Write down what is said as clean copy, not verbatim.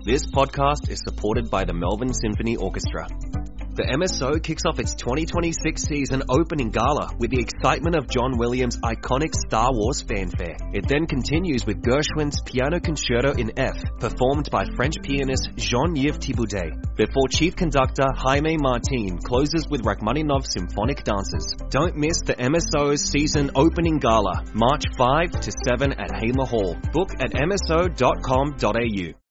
This podcast is supported by the Melbourne Symphony Orchestra. The MSO kicks off its 2026 season opening gala with the excitement of John Williams' iconic Star Wars fanfare. It then continues with Gershwin's Piano Concerto in F, performed by French pianist Jean-Yves Thibaudet, before Chief Conductor Jaime Martin closes with Rachmaninoff's symphonic dances. Don't miss the MSO's season opening gala, March 5 to 7 at Hamer Hall. Book at mso.com.au.